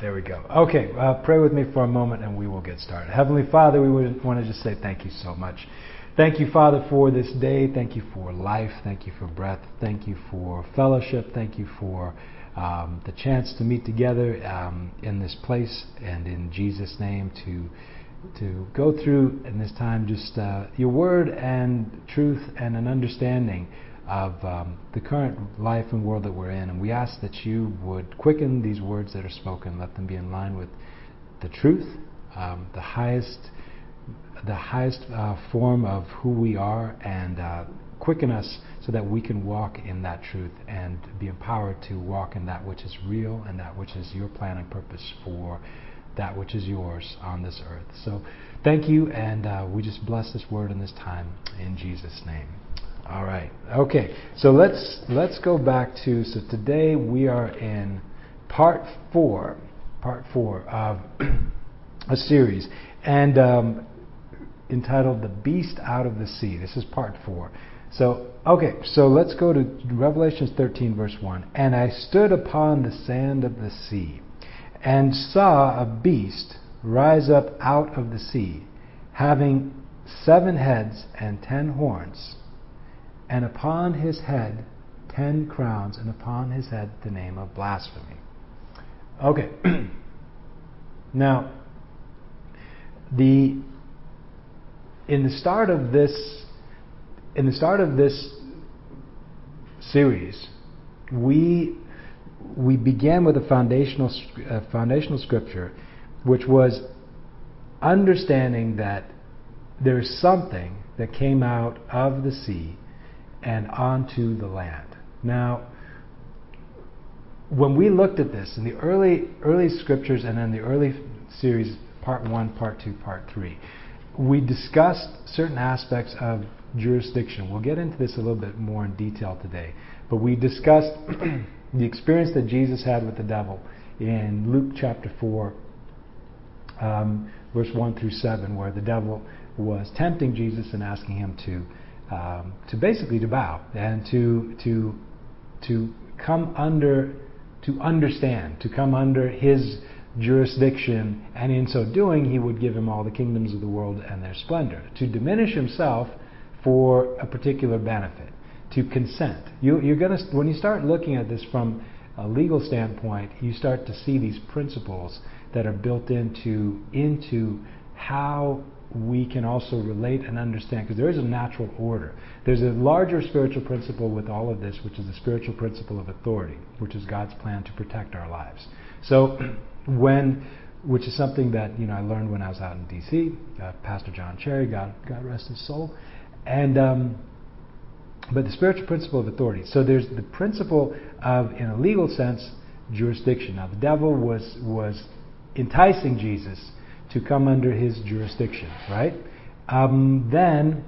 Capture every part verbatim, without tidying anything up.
there we go. Okay, uh, pray with me for a moment and we will get started. Heavenly Father, we would want to just say thank you so much. Thank you, Father, for this day. Thank you for life. Thank you for breath. Thank you for fellowship. Thank you for um, the chance to meet together um, in this place, and in Jesus' name to to go through in this time just uh, your word and truth and an understanding of um, the current life and world that we're in. And we ask that you would quicken these words that are spoken, let them be in line with the truth, um, the highest the highest uh, form of who we are, and uh, quicken us so that we can walk in that truth and be empowered to walk in that which is real and that which is your plan and purpose for that which is yours on this earth. So thank you, and uh, we just bless this word in this time in Jesus' name. All right. Okay. So let's let's go back to so today we are in part four, part four of a series, and um, entitled "The Beast Out of the Sea." This is part four. So okay. So let's go to Revelation thirteen, verse one. And I stood upon the sand of the sea, and saw a beast rise up out of the sea, having seven heads and ten horns, and upon his head ten crowns, and upon his head the name of blasphemy. Okay. Now, the in the start of this in the start of this series, we we began with a foundational uh, foundational scripture, which was understanding that there is something that came out of the sea and onto the land. Now, when we looked at this in the early early scriptures and in the early series, part one, part two, part three, we discussed certain aspects of jurisdiction. We'll get into this a little bit more in detail today, but we discussed the experience that Jesus had with the devil in Luke chapter four, um, verse one through seven, where the devil was tempting Jesus and asking him to um, to basically to bow and to to to come under to understand, to come under his jurisdiction, and in so doing he would give him all the kingdoms of the world and their splendor, to diminish himself for a particular benefit, to consent. You, you're going to, when you start looking at this from a legal standpoint, you start to see these principles that are built into into how we can also relate and understand, because there is a natural order. There's a larger spiritual principle with all of this, which is the spiritual principle of authority, which is God's plan to protect our lives. So when, which is something that, you know, I learned when I was out in D C, uh, Pastor John Cherry, God, God rest his soul, and um, but the spiritual principle of authority. So there's the principle of, in a legal sense, jurisdiction. Now the devil was was enticing Jesus to come under his jurisdiction, right? Um, then,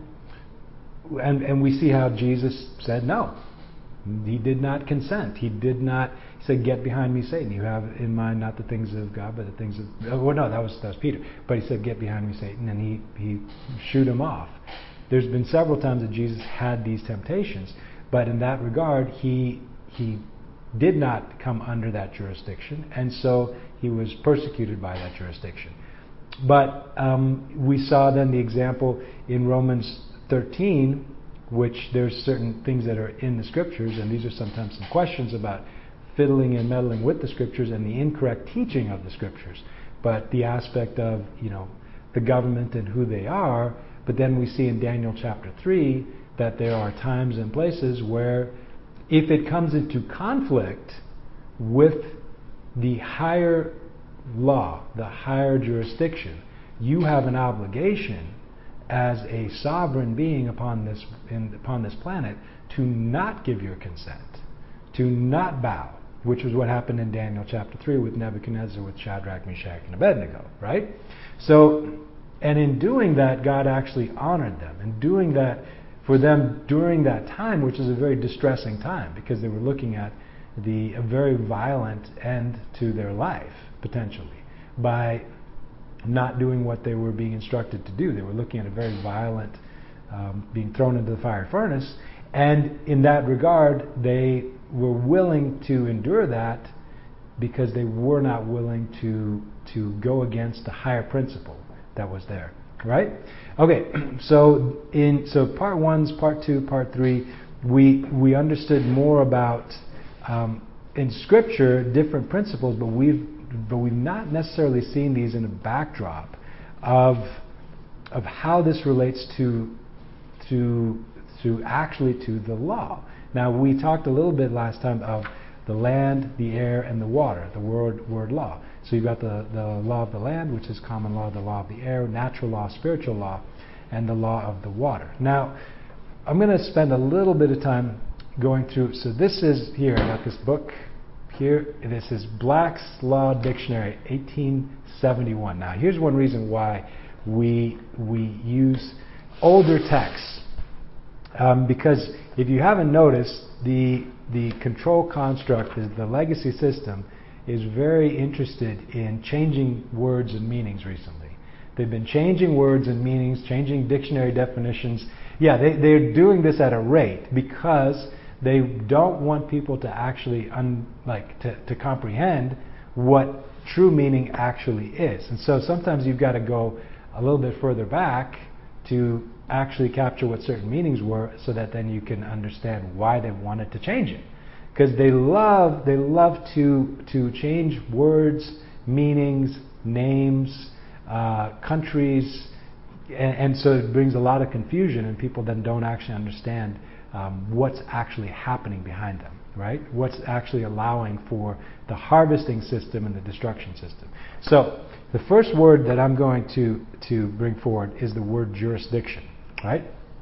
and and we see how Jesus said no. He did not consent. He did not. He said, "Get behind me, Satan. You have in mind not the things of God, but the things of." Well, no, that was that was Peter. But he said, "Get behind me, Satan," and he he shoot him off. There's been several times that Jesus had these temptations, but in that regard, he he did not come under that jurisdiction, and so he was persecuted by that jurisdiction. But um, we saw then the example in Romans thirteen, which there's certain things that are in the scriptures, and these are sometimes some questions about fiddling and meddling with the scriptures and the incorrect teaching of the scriptures. But the aspect of, you know, the government and who they are. But then we see in Daniel chapter three that there are times and places where if it comes into conflict with the higher law, the higher jurisdiction, you have an obligation as a sovereign being upon this in, upon this planet to not give your consent, to not bow, which was what happened in Daniel chapter three with Nebuchadnezzar, with Shadrach, Meshach, and Abednego, right? So, and in doing that, God actually honored them. In doing that for them during that time, which is a very distressing time, because they were looking at the a very violent end to their life, potentially, by not doing what they were being instructed to do. They were looking at a very violent um, being thrown into the fire furnace, and in that regard, they were willing to endure that because they were not willing to to go against the higher principle that was there, right? Okay, so in so part one's part two, part three, we we understood more about um, in Scripture different principles, but we've but we've not necessarily seen these in a backdrop of of how this relates to to to actually to the law. Now, we talked a little bit last time of the land, the air, and the water, the word word law. So you've got the, the law of the land, which is common law, the law of the air, natural law, spiritual law, and the law of the water. Now, I'm going to spend a little bit of time going through. So this is here, I got this book here. This is Black's Law Dictionary, eighteen seventy-one. Now, here's one reason why we we use older texts. Um, because if you haven't noticed, the the control construct, the, the legacy system, is very interested in changing words and meanings recently. They've been changing words and meanings, changing dictionary definitions. Yeah, they, they're doing this at a rate because they don't want people to actually un, like to, to comprehend what true meaning actually is. And so sometimes you've got to go a little bit further back to actually capture what certain meanings were, so that then you can understand why they wanted to change it. Because they love they love to to change words, meanings, names, uh, countries, and, and so it brings a lot of confusion, and people then don't actually understand um, what's actually happening behind them, right? What's actually allowing for the harvesting system and the destruction system. So the first word that I'm going to to bring forward is the word jurisdiction. Right?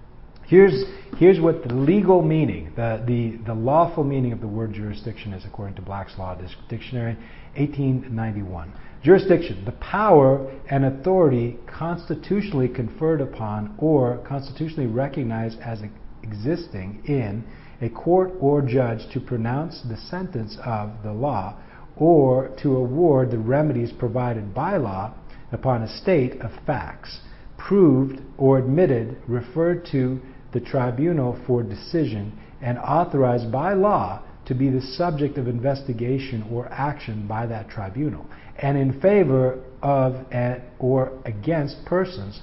Here's here's what the legal meaning, the, the, the lawful meaning of the word jurisdiction is according to Black's Law Dictionary, eighteen ninety-one. Jurisdiction, the power and authority constitutionally conferred upon or constitutionally recognized as existing in a court or judge to pronounce the sentence of the law or to award the remedies provided by law upon a state of facts, proved or admitted, referred to the tribunal for decision, and authorized by law to be the subject of investigation or action by that tribunal, and in favor of and or against persons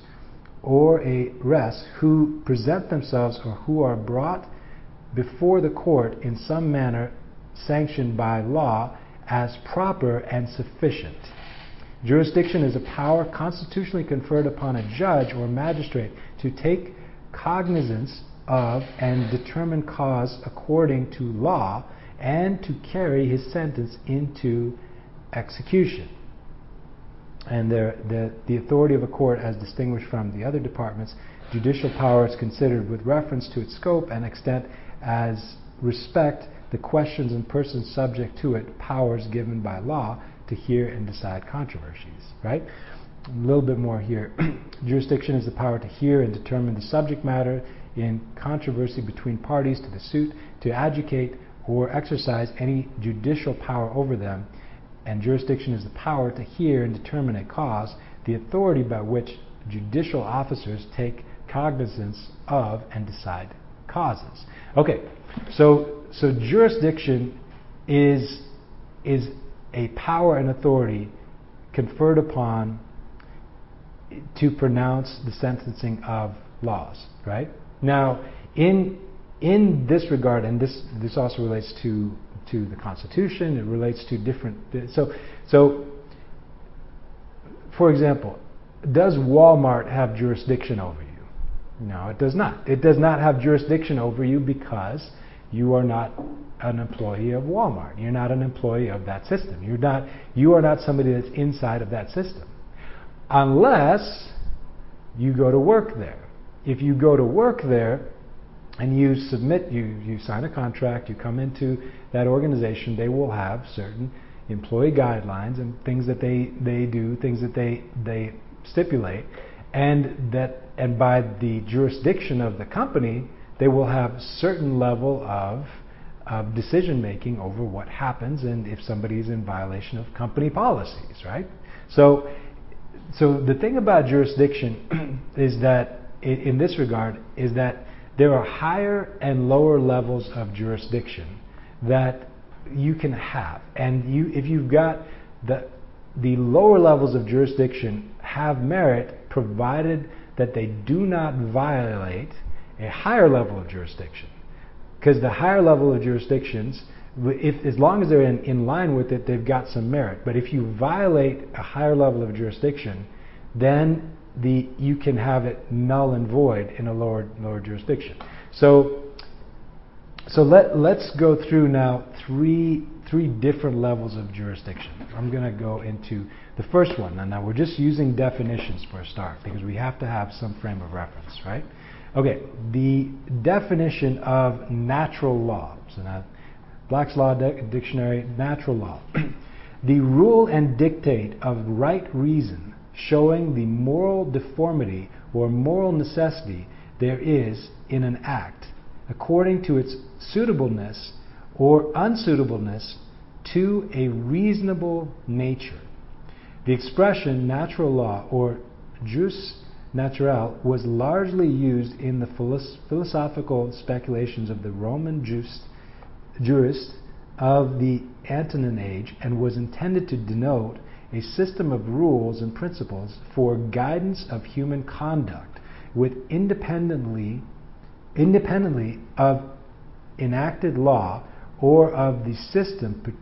or a rest who present themselves or who are brought before the court in some manner sanctioned by law as proper and sufficient. Jurisdiction is a power constitutionally conferred upon a judge or magistrate to take cognizance of and determine cause according to law and to carry his sentence into execution. And the, the, the authority of a court, as distinguished from the other departments, judicial power is considered with reference to its scope and extent as respect the questions and persons subject to it, powers given by law to hear and decide controversies, right? A little bit more here. Jurisdiction is the power to hear and determine the subject matter in controversy between parties to the suit, to adjudicate or exercise any judicial power over them. And jurisdiction is the power to hear and determine a cause, the authority by which judicial officers take cognizance of and decide causes. Okay, so so jurisdiction is is a power and authority conferred upon to pronounce the sentencing of laws, right? Now, in in this regard, and this this also relates to to the Constitution, it relates to different. So so, for example, does Walmart have jurisdiction over you? No, it does not. It does not have jurisdiction over you because you are not an employee of Walmart. You're not an employee of that system. You're not. You are not somebody that's inside of that system, unless you go to work there. If you go to work there and you submit, you, you sign a contract, you come into that organization, they will have certain employee guidelines and things that they, they do, things that they they stipulate, and that and by the jurisdiction of the company, they will have certain level of of decision making over what happens and if somebody is in violation of company policies, right? So, so the thing about jurisdiction is that, in this regard, is that there are higher and lower levels of jurisdiction that you can have. And you, if you've got the the lower levels of jurisdiction have merit, provided that they do not violate a higher level of jurisdiction. Because the higher level of jurisdictions, if as long as they're in, in line with it, they've got some merit. But if you violate a higher level of jurisdiction, then the you can have it null and void in a lower lower jurisdiction. So so let let's go through now three three different levels of jurisdiction. I'm going to go into the first one. And now we're just using definitions for a start because we have to have some frame of reference, right? Okay, the definition of natural law. So now, Black's Law Dictionary, natural law. The rule and dictate of right reason showing the moral deformity or moral necessity there is in an act according to its suitableness or unsuitableness to a reasonable nature. The expression natural law or jus naturale was largely used in the philosophical speculations of the Roman just, jurists of the Antonine age and was intended to denote a system of rules and principles for guidance of human conduct with independently independently of enacted law or of the system pe-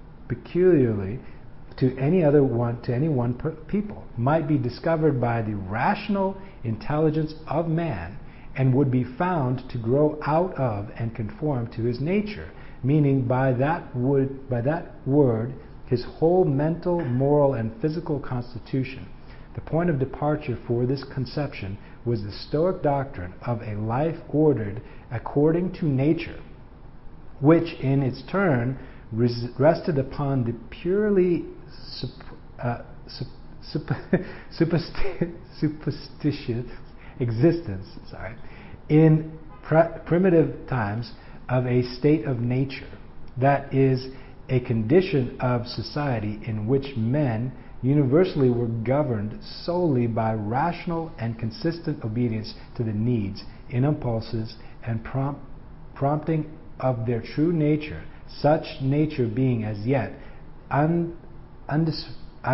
peculiarly to any other one to any one per- people might be discovered by the rational intelligence of man and would be found to grow out of and conform to his nature, meaning by that would by that word his whole mental, moral, and physical constitution. The point of departure for this conception was the Stoic doctrine of a life ordered according to nature, which in its turn res- rested upon the purely sup- uh, sup- sup- supersti- superstitious existence sorry, in pr- primitive times of a state of nature that is a condition of society in which men universally were governed solely by rational and consistent obedience to the needs, impulses, and prompt, prompting of their true nature, such nature being as yet un, undis,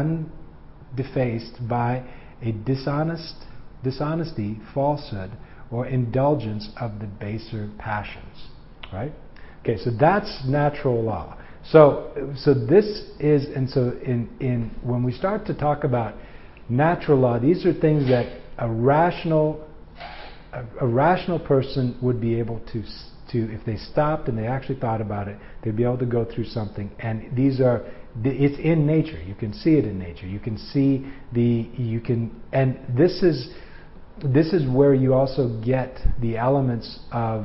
undefaced by a dishonest, dishonesty, falsehood, or indulgence of the baser passions. Right? Okay, so that's natural law. So, so this is, and so in, in when we start to talk about natural law, these are things that a rational, a, a rational person would be able to, to, if they stopped and they actually thought about it, they'd be able to go through something. And these are, it's in nature. You can see it in nature. You can see the, you can, and this is, this is where you also get the elements of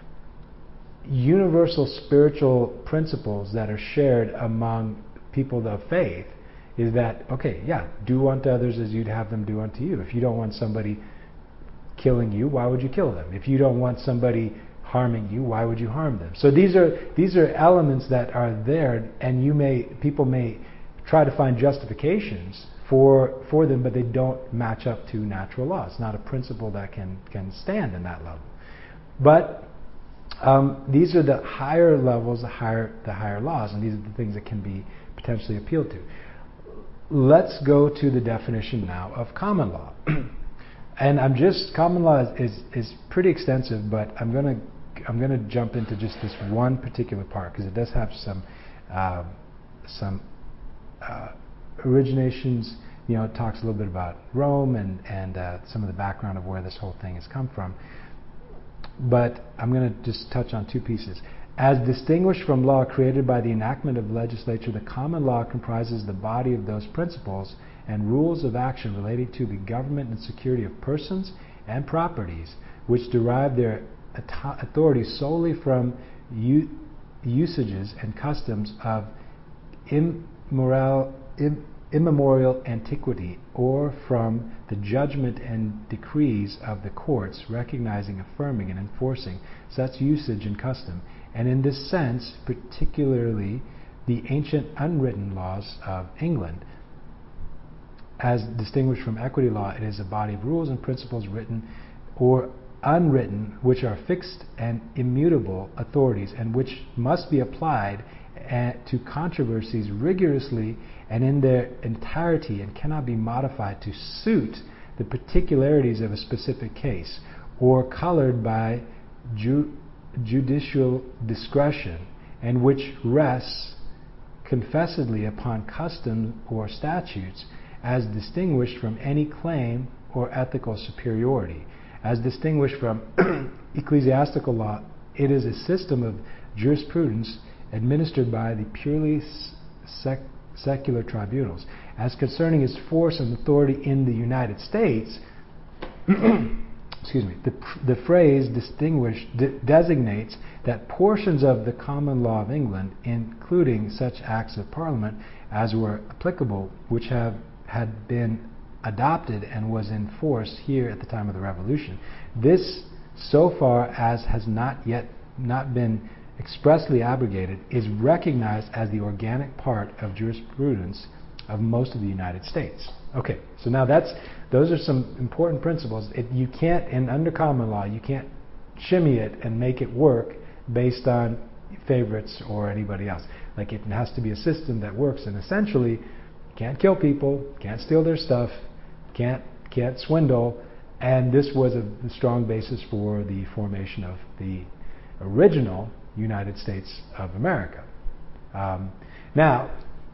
universal spiritual principles that are shared among people of faith. Is that, okay, yeah, do unto others as you'd have them do unto you. If you don't want somebody killing you, why would you kill them? If you don't want somebody harming you, why would you harm them? So these are these are elements that are there, and you may people may try to find justifications for for them, but they don't match up to natural law. It's not a principle that can can stand in that level. But Um, these are the higher levels, the higher the higher laws, and these are the things that can be potentially appealed to. Let's go to the definition now of common law. And I'm just common law is, is, is pretty extensive, but I'm gonna I'm gonna jump into just this one particular part because it does have some uh, some uh, originations. You know, it talks a little bit about Rome and and uh, some of the background of where this whole thing has come from. But I'm going to just touch on two pieces. As distinguished from law created by the enactment of legislature, the common law comprises the body of those principles and rules of action relating to the government and security of persons and properties, which derive their authority solely from u- usages and customs of immoral, im- immemorial antiquity, or from the judgment and decrees of the courts, recognizing, affirming, and enforcing such usage and custom, and in this sense, particularly the ancient unwritten laws of England. As distinguished from equity law, it is a body of rules and principles, written or unwritten, which are fixed and immutable authorities, and which must be applied uh, to controversies rigorously and in their entirety, and cannot be modified to suit the particularities of a specific case, or colored by ju- judicial discretion, and which rests confessedly upon custom or statutes, as distinguished from any claim or ethical superiority. As distinguished from ecclesiastical law, it is a system of jurisprudence administered by the purely sec- secular tribunals. As concerning its force and authority in the United States, excuse me, the, the phrase distinguished de- designates that portions of the common law of England, including such acts of Parliament as were applicable, which have had been adopted and was in force here at the time of the Revolution. This, so far as has not yet not been expressly abrogated, is recognized as the organic part of jurisprudence of most of the United States. Okay, so now that's those are some important principles. It, you can't, in under common law, you can't shimmy it and make it work based on favorites or anybody else. Like, it has to be a system that works, and essentially, you can't kill people, can't steal their stuff, can't can't swindle, and this was a, a strong basis for the formation of the original United States of America. Um, now,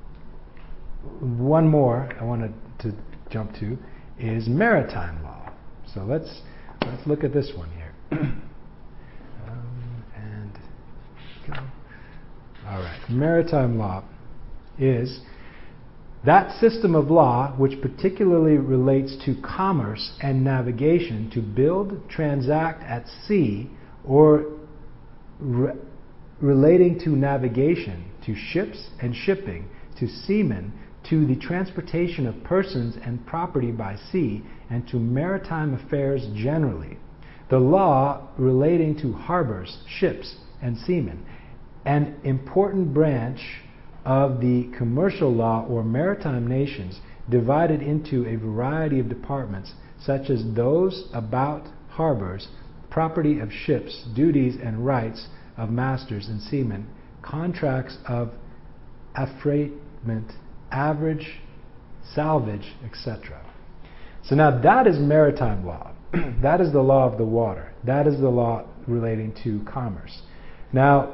one more I wanted to jump to is maritime law. So let's let's look at this one here. um, and go. All right, maritime law is that system of law which particularly relates to commerce and navigation, to build, transact at sea, or re- relating to navigation, to ships and shipping, to seamen, to the transportation of persons and property by sea, and to maritime affairs generally. The law relating to harbors, ships, and seamen, an important branch of the commercial law or maritime nations, divided into a variety of departments, such as those about harbors, property of ships, duties and rights of masters and seamen, contracts of affreightment, average, salvage, et cetera. So now that is maritime law. That is the law of the water. That is the law relating to commerce. Now,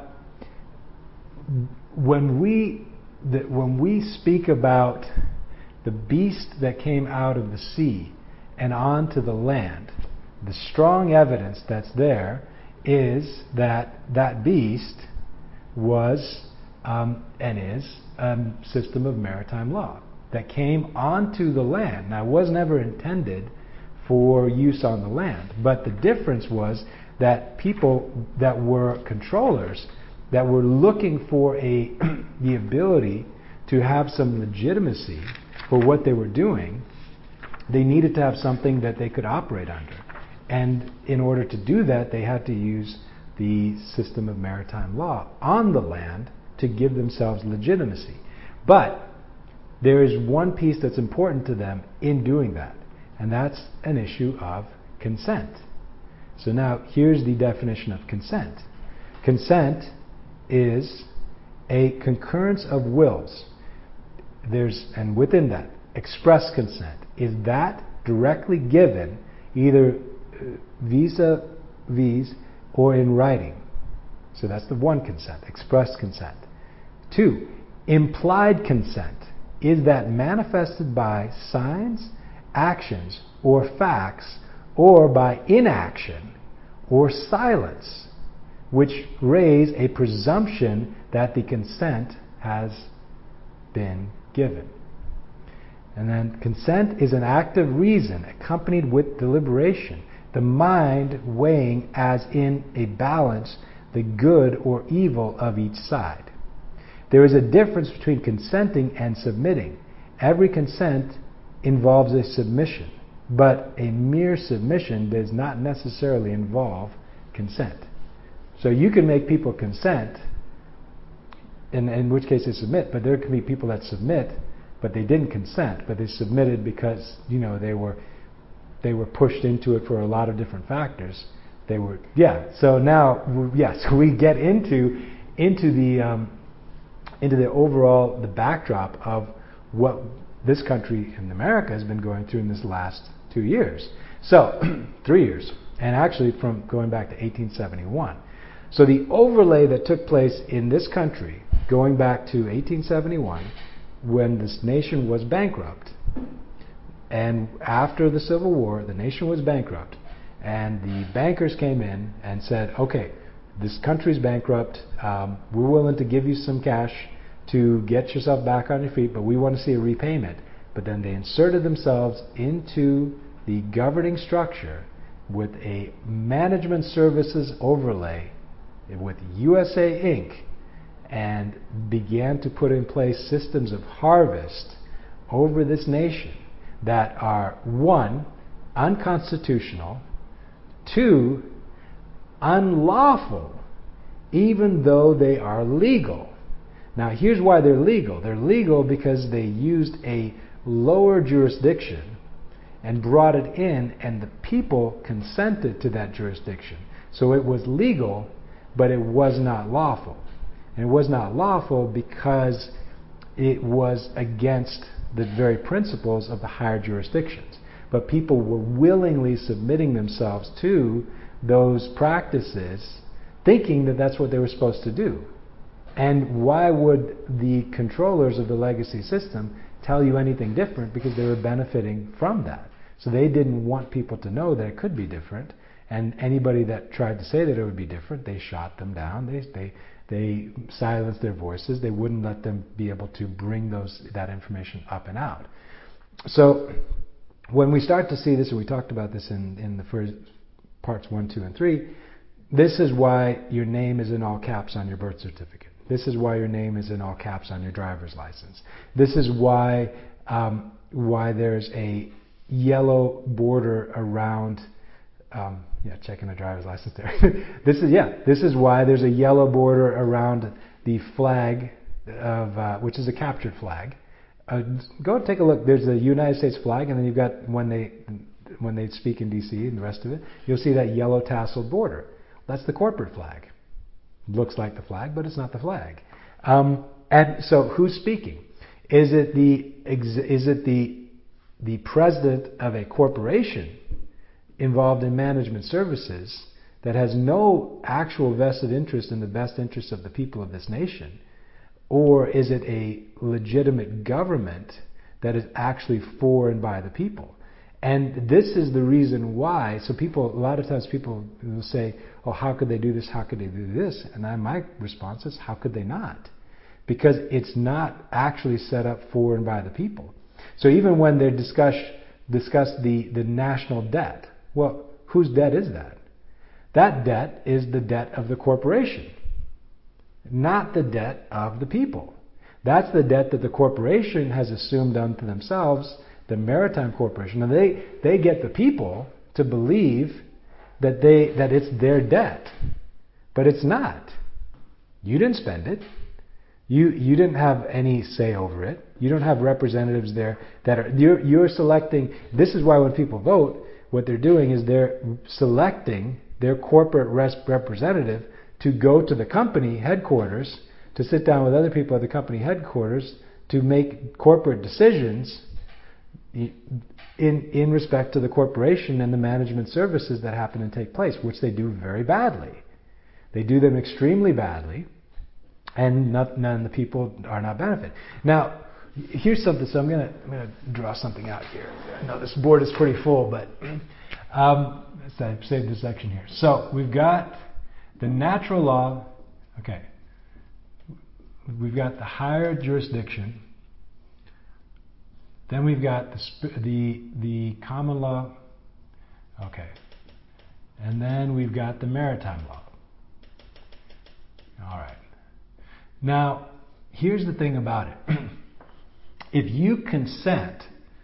when we the, when we speak about the beast that came out of the sea and onto the land, the strong evidence that's there is that that beast was um, and is a system of maritime law that came onto the land. Now, it was never intended for use on the land, but the difference was that people that were controllers, that were looking for a the ability to have some legitimacy for what they were doing, they needed to have something that they could operate under. And in order to do that, they had to use the system of maritime law on the land to give themselves legitimacy. But there is one piece that's important to them in doing that, and that's an issue of consent. So now here's the definition of consent. Consent is a concurrence of wills. There's, and within that, express consent is that directly given either vis-a-vis or in writing. So that's the one consent, express consent. Two, implied consent is that manifested by signs, actions, or facts, or by inaction or silence, which raise a presumption that the consent has been given. And then consent is an act of reason accompanied with deliberation, the mind weighing as in a balance the good or evil of each side. There is a difference between consenting and submitting. Every consent involves a submission, but a mere submission does not necessarily involve consent. So you can make people consent, in, in which case they submit, but there can be people that submit, but they didn't consent, but they submitted because, you know, they were they were pushed into it for a lot of different factors. They were, yeah. So now, yes, we get into into the um, into the overall, the backdrop of what this country in America has been going through in this last two years. So, three years. And actually from going back to eighteen seventy-one. So the overlay that took place in this country, going back to eighteen seventy-one, when this nation was bankrupt, and after the Civil War, the nation was bankrupt, and the bankers came in and said, okay, this country's bankrupt, um, we're willing to give you some cash to get yourself back on your feet, but we want to see a repayment. But then they inserted themselves into the governing structure with a management services overlay with U S A Incorporated, and began to put in place systems of harvest over this nation that are, one, unconstitutional, two, unlawful, even though they are legal. Now, here's why they're legal. They're legal because they used a lower jurisdiction and brought it in, and the people consented to that jurisdiction. So it was legal, but it was not lawful. And it was not lawful because it was against the very principles of the higher jurisdictions. But people were willingly submitting themselves to those practices, thinking that that's what they were supposed to do. And why would the controllers of the legacy system tell you anything different? Because they were benefiting from that. So they didn't want people to know that it could be different. And anybody that tried to say that it would be different, they shot them down. They they they silenced their voices. They wouldn't let them be able to bring those that information up and out. So when we start to see this, and we talked about this in, in the first parts one, two, and three, this is why your name is in all caps on your birth certificate. This is why your name is in all caps on your driver's license. This is why um, why there's a yellow border around. Um, yeah, checking the driver's license there. this is yeah. This is why there's a yellow border around the flag of uh, which is a captured flag. Uh, go take a look. There's the United States flag, and then you've got when they when they speak in D C and the rest of it, you'll see that yellow tasseled border. That's the corporate flag. Looks like the flag, but it's not the flag. Um, and so, who's speaking? Is it the is it the the president of a corporation involved in management services that has no actual vested interest in the best interests of the people of this nation? Or is it a legitimate government that is actually for and by the people? And this is the reason why. So people, a lot of times people will say, oh, how could they do this? How could they do this? And I, my response is, how could they not? Because it's not actually set up for and by the people. So even when they discuss, discuss the, the national debt, well, whose debt is that? That debt is the debt of the corporation, not the debt of the people. That's the debt that the corporation has assumed unto themselves, the Maritime Corporation. And they, they get the people to believe that they that it's their debt. But it's not. You didn't spend it. You you didn't have any say over it. You don't have representatives there that are you're you're selecting. This is why when people vote, what they're doing is they're selecting their corporate representative to go to the company headquarters, to sit down with other people at the company headquarters to make corporate decisions in in respect to the corporation and the management services that happen and take place, which they do very badly. They do them extremely badly, and not, none of the people are not benefit. Now, here's something. So I'm gonna I'm gonna draw something out here. I know this board is pretty full, but um, I've saved this section here. So we've got the natural law. Okay, we've got the higher jurisdiction. Then we've got the the the common law. Okay, and then we've got the maritime law. All right. Now, here's the thing about it. If you consent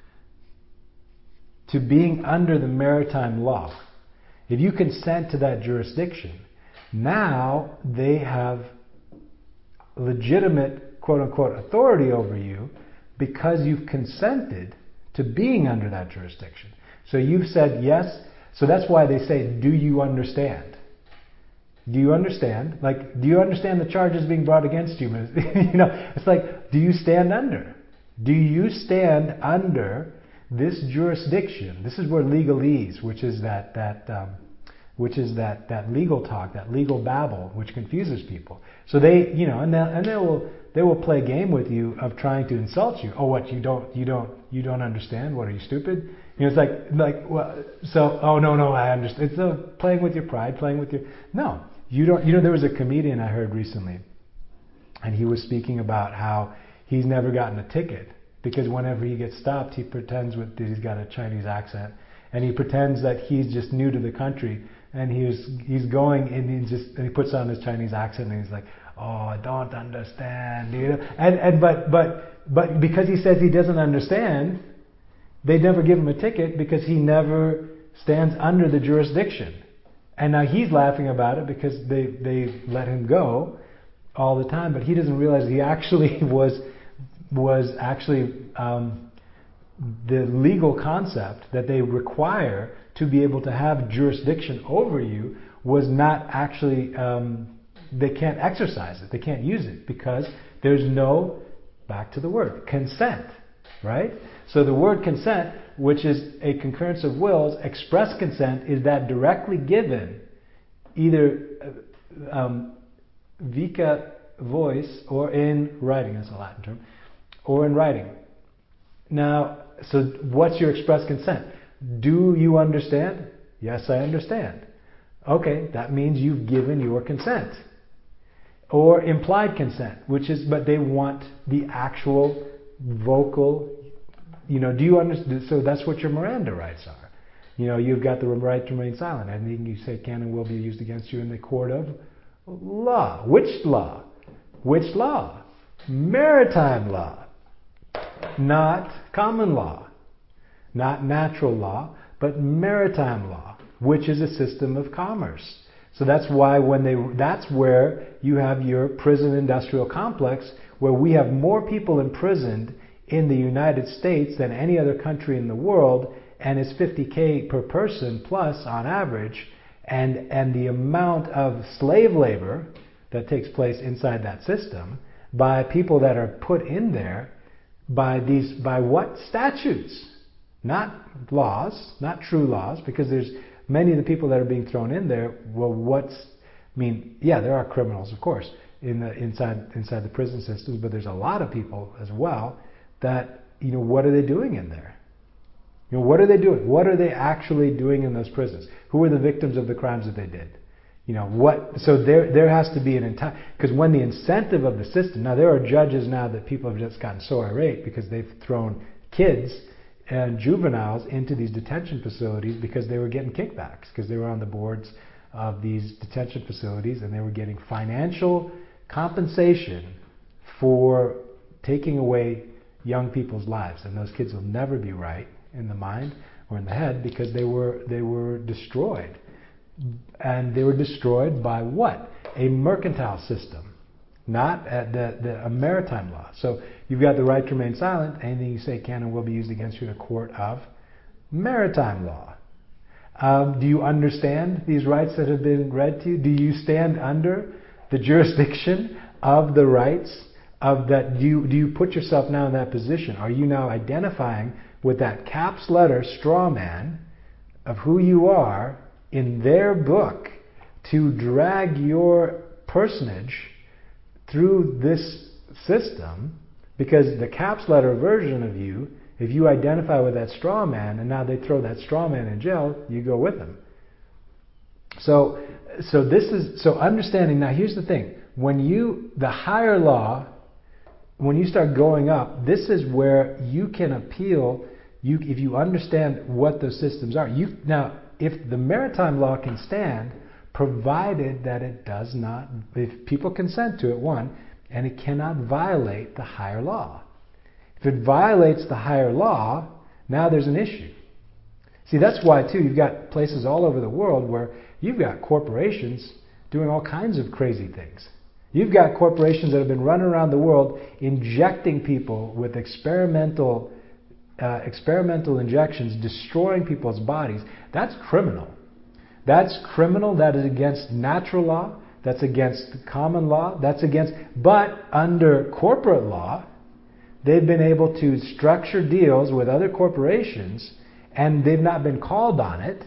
to being under the maritime law, if you consent to that jurisdiction, now they have legitimate, quote-unquote, authority over you because you've consented to being under that jurisdiction. So you've said yes. So that's why they say, do you understand? Do you understand? Like, do you understand the charges being brought against you? You know, it's like, do you stand under? Do you stand under this jurisdiction? This is where legalese, which is that that um, which is that that legal talk, that legal babble, which confuses people. So they, you know, and they and they will they will play a game with you of trying to insult you. Oh, what you don't you don't you don't understand? What, are you stupid? You know, it's like like well, so oh no no I understand. It's uh, playing with your pride, playing with your no. You don't. You know, there was a comedian I heard recently, and he was speaking about how he's never gotten a ticket because whenever he gets stopped, he pretends with that he's got a Chinese accent, and he pretends that he's just new to the country, and he's he's going and he just and he puts on his Chinese accent and he's like, oh, I don't understand, you know, and and but but but because he says he doesn't understand, they never give him a ticket because he never stands under the jurisdiction. And now he's laughing about it because they, they let him go all the time, but he doesn't realize he actually was was actually um, the legal concept that they require to be able to have jurisdiction over you was not actually, um, they can't exercise it, they can't use it because there's no, back to the word, consent, right? So the word consent, which is a concurrence of wills, express consent is that directly given, either um, vica voice or in writing, that's a Latin term, or in writing. Now, so what's your express consent? Do you understand? Yes, I understand. Okay, that means you've given your consent. Or implied consent, which is, but they want the actual vocal, you know, do you understand? So that's what your Miranda rights are. You know, you've got the right to remain silent. Anything you say can and will be used against you in the court of law. Which law? Which law? Maritime law. Not common law. Not natural law, but maritime law, which is a system of commerce. So that's why when they, that's where you have your prison industrial complex, where we have more people imprisoned in the United States than any other country in the world, and it's fifty K per person plus on average, and and the amount of slave labor that takes place inside that system by people that are put in there by these, by what? Statutes, not laws, not true laws, because there's many of the people that are being thrown in there, well, what's, I mean, yeah, there are criminals, of course, in the inside inside the prison systems, but there's a lot of people as well that, you know, what are they doing in there? You know, what are they doing? What are they actually doing in those prisons? Who are the victims of the crimes that they did? You know, what, so there there has to be an entire, because when the incentive of the system, now there are judges now that people have just gotten so irate because they've thrown kids and juveniles into these detention facilities because they were getting kickbacks, because they were on the boards of these detention facilities and they were getting financial compensation for taking away young people's lives. And those kids will never be right in the mind or in the head because they were they were destroyed. And they were destroyed by what? A mercantile system, not at the, the a maritime law. So you've got the right to remain silent. Anything you say can and will be used against you in a court of maritime law. Um, do you understand these rights that have been read to you? Do you stand under the jurisdiction of the rights of that? Do you, do you put yourself now in that position? Are you now identifying with that caps letter straw man of who you are in their book to drag your personage through this system? Because the caps letter version of you, if you identify with that straw man and now they throw that straw man in jail, you go with them. So, so this is, so understanding, now here's the thing, when you, the higher law, when you start going up, this is where you can appeal, you, if you understand what those systems are. You, now, if the maritime law can stand, provided that it does not, if people consent to it, one, and it cannot violate the higher law. If it violates the higher law, now there's an issue. See, that's why, too, you've got places all over the world where you've got corporations doing all kinds of crazy things. You've got corporations that have been running around the world injecting people with experimental uh, experimental injections, destroying people's bodies. That's criminal. That's criminal. That is against natural law. That's against common law. That's against, but under corporate law, they've been able to structure deals with other corporations and they've not been called on it.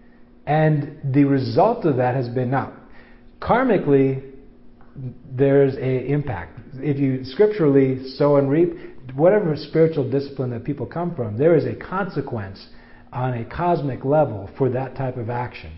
And the result of that has been, now, karmically, there's a impact. If you scripturally sow and reap, whatever spiritual discipline that people come from, there is a consequence on a cosmic level for that type of action.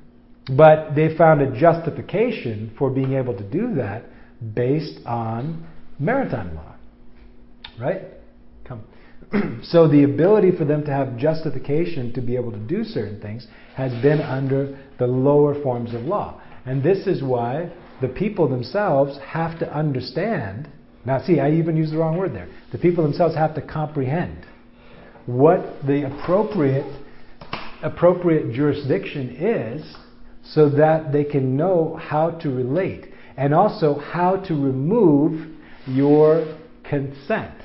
But they found a justification for being able to do that based on maritime law. Right? Come. So the ability for them to have justification to be able to do certain things has been under the lower forms of law. And this is why the people themselves have to understand. Now see, I even used the wrong word there. The people themselves have to comprehend what the appropriate appropriate jurisdiction is, so that they can know how to relate and also how to remove your consent.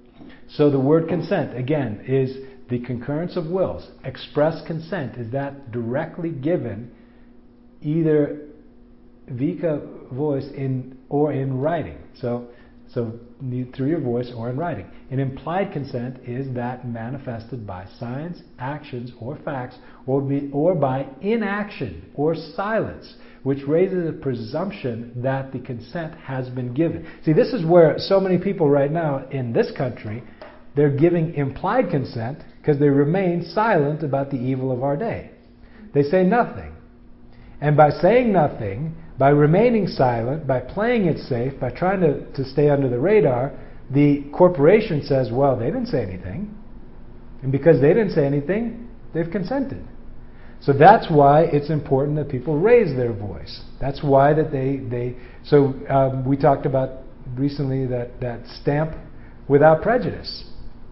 So the word consent, again, is the concurrence of wills. Express consent is that directly given either via voice in or in writing. So, so through your voice or in writing. An implied consent is that manifested by signs, actions, or facts, or, be, or by inaction or silence, which raises a presumption that the consent has been given. See, this is where so many people right now in this country, they're giving implied consent because they remain silent about the evil of our day. They say nothing. And by saying nothing, by remaining silent, by playing it safe, by trying to, to stay under the radar, the corporation says, well, they didn't say anything. And because they didn't say anything, they've consented. So that's why it's important that people raise their voice. That's why that they... they so um, we talked about recently that, that stamp without prejudice.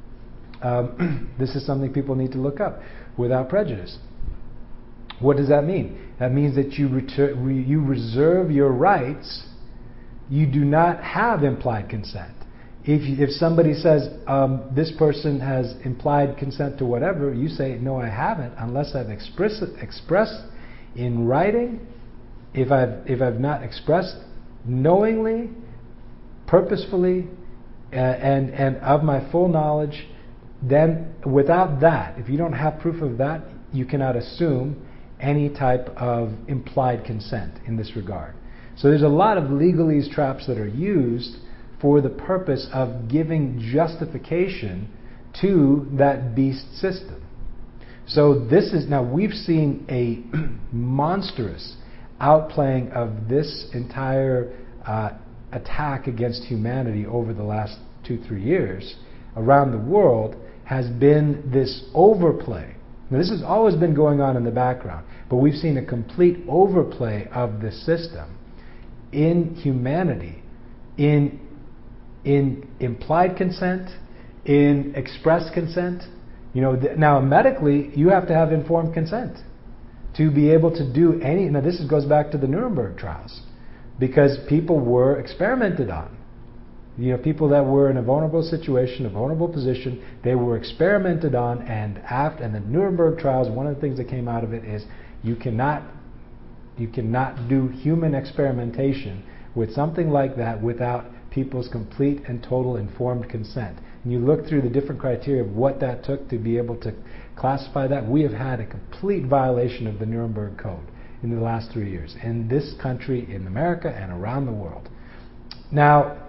Um, this is something people need to look up. Without prejudice. What does that mean? That means that you retur- re- you reserve your rights. You do not have implied consent. If you, if somebody says um, this person has implied consent to whatever, you say no, I haven't, unless I've express, expressed in writing. If I've if I've not expressed knowingly, purposefully, uh, and and of my full knowledge, then without that, if you don't have proof of that, you cannot assume any type of implied consent in this regard. So there's a lot of legalese traps that are used for the purpose of giving justification to that beast system. So this is, now we've seen a monstrous outplaying of this entire uh, attack against humanity over the last two, three years around the world has been this overplay. Now, this has always been going on in the background, but we've seen a complete overplay of the system in humanity, in, in implied consent, in express consent. You know, th- now medically, you have to have informed consent to be able to do any. Now, this is, goes back to the Nuremberg trials, because people were experimented on. You know, people that were in a vulnerable situation, a vulnerable position, they were experimented on, and after and the Nuremberg trials, one of the things that came out of it is you cannot you cannot do human experimentation with something like that without people's complete and total informed consent. And you look through the different criteria of what that took to be able to classify that. We have had a complete violation of the Nuremberg Code in the last three years in this country, in America, and around the world. Now,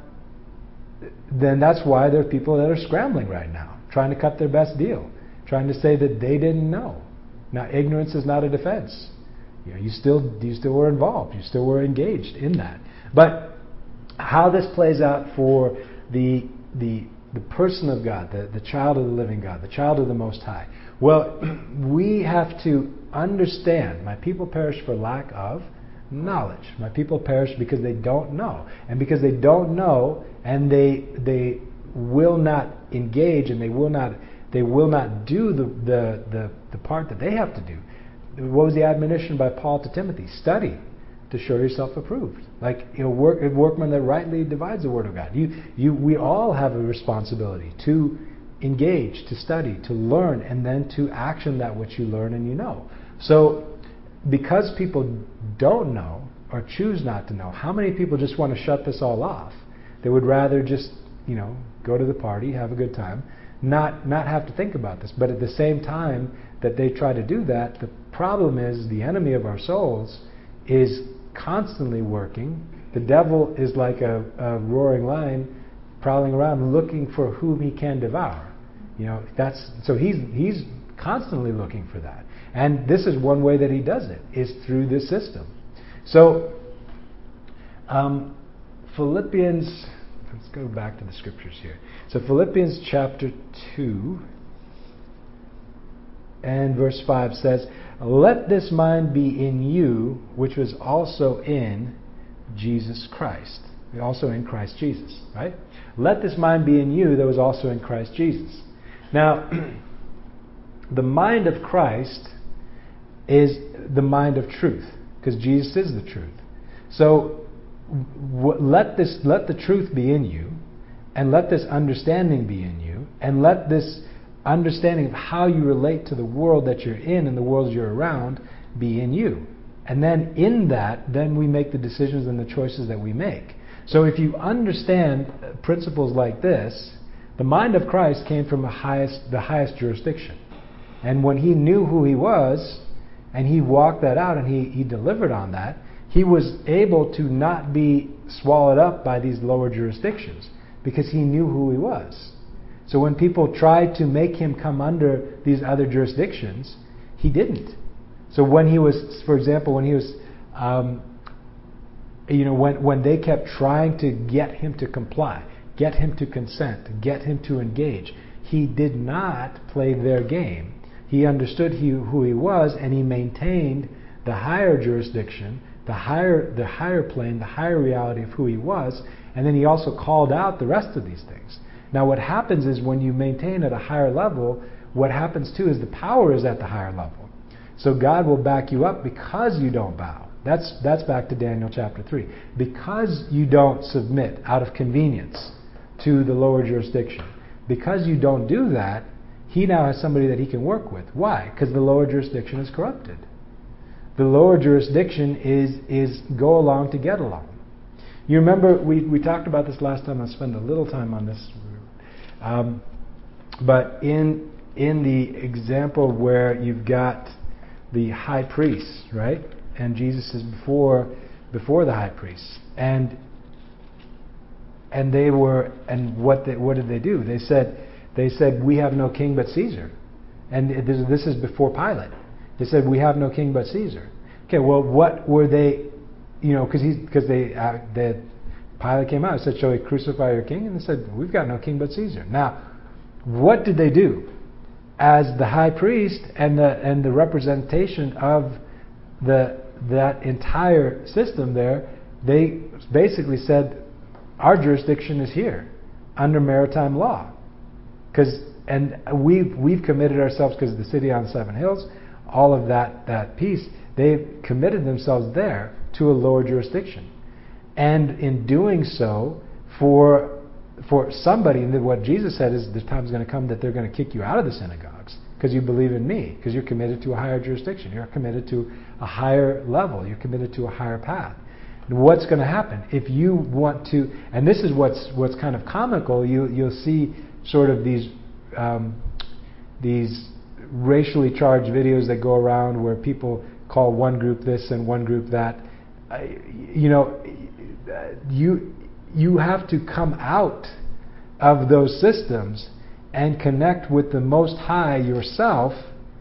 then that's why there are people that are scrambling right now, trying to cut their best deal, trying to say that they didn't know. Now, ignorance is not a defense. You know, you still you still were involved, you still were engaged in that. But how this plays out for the the the person of God, the, the child of the living God, the child of the Most High. Well, we have to understand, my people perish for lack of knowledge. My people perish because they don't know. And because they don't know, and they they will not engage, and they will not they will not do the the, the, the part that they have to do. What was the admonition by Paul to Timothy? Study to show yourself approved. Like, you know, work, a workman that rightly divides the word of God. You you we all have a responsibility to engage, to study, to learn, and then to action that which you learn and you know. So because people don't know or choose not to know, how many people just want to shut this all off? They would rather just, you know, go to the party, have a good time, not not have to think about this. But at the same time that they try to do that, the problem is the enemy of our souls is constantly working. The devil is like a, a roaring lion prowling around looking for whom he can devour. You know, that's so he's he's constantly looking for that. And this is one way that he does it, is through this system. So um, Philippians, let's go back to the scriptures here. So Philippians chapter two and verse five says, "Let this mind be in you, which was also in Jesus Christ." Also in Christ Jesus, right? Let this mind be in you that was also in Christ Jesus. Now, the mind of Christ is the mind of truth, because Jesus is the truth. So w- let this, let the truth be in you, and let this understanding be in you, and let this understanding of how you relate to the world that you're in and the world you're around be in you. And then in that, then we make the decisions and the choices that we make. So if you understand principles like this, the mind of Christ came from the highest, the highest jurisdiction. And when he knew who he was, and he walked that out and he, he delivered on that, he was able to not be swallowed up by these lower jurisdictions because he knew who he was. So when people tried to make him come under these other jurisdictions, he didn't. So when he was, for example, when he was, um, you know, when, when they kept trying to get him to comply, get him to consent, get him to engage, he did not play their game. He understood he, who he was, and he maintained the higher jurisdiction, the higher, the higher plane, the higher reality of who he was, and then he also called out the rest of these things. Now what happens is when you maintain at a higher level, what happens too is the power is at the higher level. So God will back you up because you don't bow. That's that's back to Daniel chapter three. Because you don't submit out of convenience to the lower jurisdiction, because you don't do that, he now has somebody that he can work with. Why? Because the lower jurisdiction is corrupted. The lower jurisdiction is is go along to get along. You remember we, we talked about this last time. I'll spend a little time on this. Um, but in in the example where you've got the high priest, right? And Jesus is before before the high priest. And and they were and what they, what did they do? They said they said we have no king but Caesar. And this, this is before Pilate. They said we have no king but Caesar. Okay, well what were they, you know, because he's because they uh, the Pilate came out and said, "Shall we crucify your king?" And they said, "We've got no king but Caesar." Now, what did they do? As the high priest and the and the representation of the that entire system there, they basically said, "Our jurisdiction is here under maritime law," because and we've we've committed ourselves because the city on seven hills, all of that that piece, they've committed themselves there to a lower jurisdiction, and in doing so, for for somebody, and what Jesus said is, the time's going to come that they're going to kick you out of the synagogues because you believe in me, because you're committed to a higher jurisdiction, you're committed to a higher level, you're committed to a higher path. And what's going to happen if you want to? And this is what's what's kind of comical. You you'll see sort of these um, these racially charged videos that go around where people call one group this and one group that. Uh, you know, you. You have to come out of those systems and connect with the Most High yourself,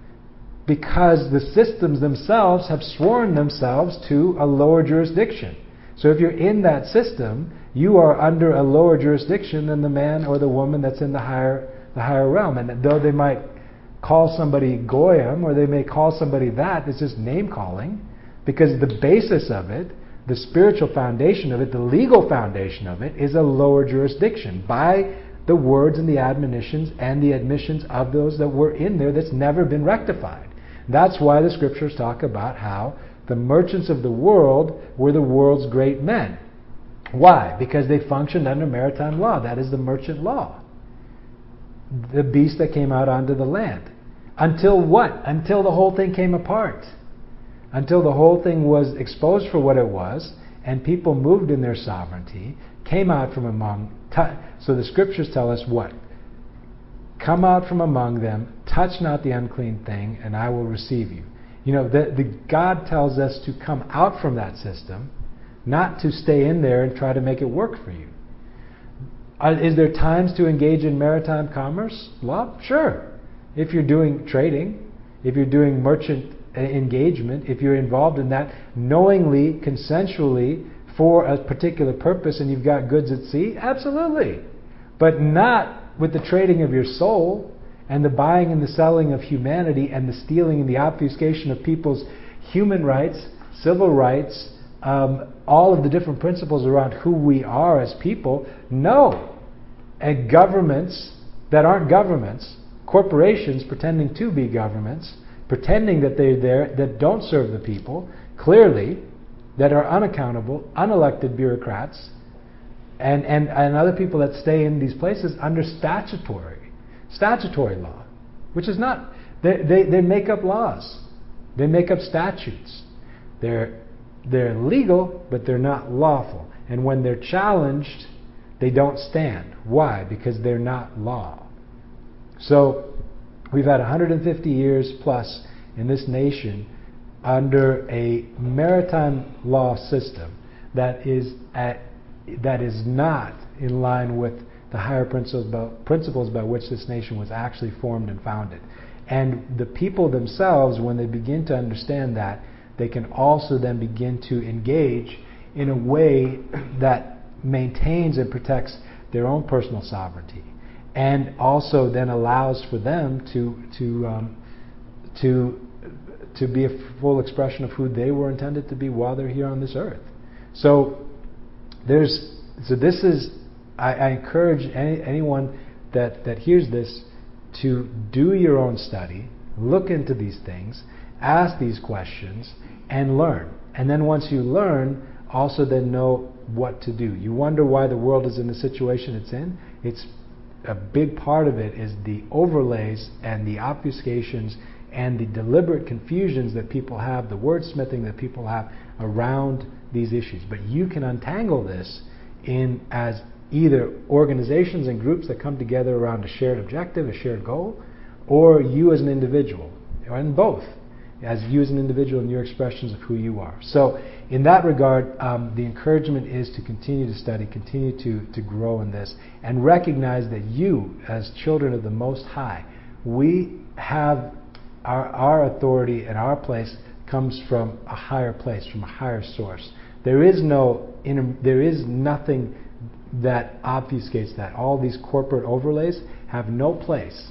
because the systems themselves have sworn themselves to a lower jurisdiction. So if you're in that system, you are under a lower jurisdiction than the man or the woman that's in the higher the higher realm. And though they might call somebody Goyim or they may call somebody that, it's just name calling, because the basis of it, the spiritual foundation of it, the legal foundation of it, is a lower jurisdiction by the words and the admonitions and the admissions of those that were in there that's never been rectified. That's why the scriptures talk about how the merchants of the world were the world's great men. Why? Because they functioned under maritime law. That is the merchant law. The beast that came out onto the land. Until what? Until the whole thing came apart. until the whole thing was exposed for what it was, and people moved in their sovereignty, came out from among. T- so the scriptures tell us what? Come out from among them, touch not the unclean thing, and I will receive you. You know, the, the God tells us to come out from that system, not to stay in there and try to make it work for you. Are, is there times to engage in maritime commerce? Well, sure. If you're doing trading, if you're doing merchant engagement, if you're involved in that knowingly, consensually, for a particular purpose and you've got goods at sea, absolutely. But not with the trading of your soul and the buying and the selling of humanity and the stealing and the obfuscation of people's human rights, civil rights, um, all of the different principles around who we are as people. No. And governments that aren't governments, corporations pretending to be governments, pretending that they're there, that don't serve the people, clearly, that are unaccountable, unelected bureaucrats, and, and, and other people that stay in these places under statutory, statutory law, which is not, they, they, they make up laws. They make up statutes. They're, they're legal, but they're not lawful. And when they're challenged, they don't stand. Why? Because they're not law. So, we've had one hundred fifty years plus in this nation under a maritime law system that is at, that is not in line with the higher principles by, principles by which this nation was actually formed and founded. And the people themselves, when they begin to understand that, they can also then begin to engage in a way that maintains and protects their own personal sovereignty, and also then allows for them to to um, to to be a full expression of who they were intended to be while they're here on this earth. So there's so this is I, I encourage any, anyone that that hears this to do your own study, look into these things, ask these questions, and learn. And then once you learn, also then know what to do. You wonder why the world is in the situation it's in. It's a big part of it is the overlays and the obfuscations and the deliberate confusions that people have, the wordsmithing that people have around these issues. But you can untangle this in as either organizations and groups that come together around a shared objective, a shared goal, or you as an individual, or in both, as you as an individual and your expressions of who you are. So in that regard, um, the encouragement is to continue to study, continue to, to grow in this, and recognize that you, as children of the Most High, we have our, our authority and our place comes from a higher place, from a higher source. There is no, inter, there is nothing that obfuscates that. All these corporate overlays have no place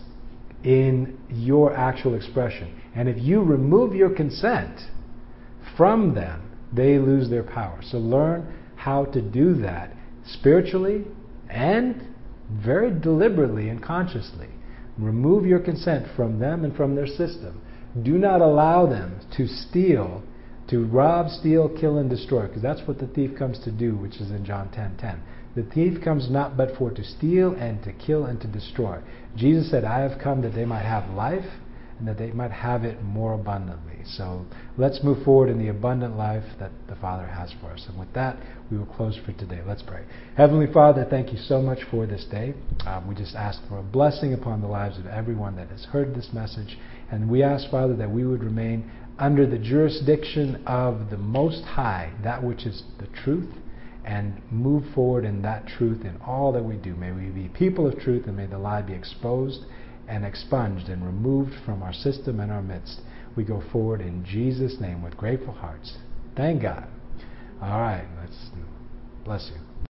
in your actual expression. And if you remove your consent from them, they lose their power. So learn how to do that spiritually and very deliberately and consciously. Remove your consent from them and from their system. Do not allow them to steal, to rob, steal, kill, and destroy, because that's what the thief comes to do, which is in John ten ten. The thief comes not but for to steal and to kill and to destroy. Jesus said, I have come that they might have life and that they might have it more abundantly. So let's move forward in the abundant life that the Father has for us. And with that, we will close for today. Let's pray. Heavenly Father, thank you so much for this day. Um, we just ask for a blessing upon the lives of everyone that has heard this message. And we ask, Father, that we would remain under the jurisdiction of the Most High, that which is the truth, and move forward in that truth in all that we do. May we be people of truth, and may the lie be exposed and expunged and removed from our system and our midst. We go forward in Jesus' name with grateful hearts. Thank God. All right, let's bless you.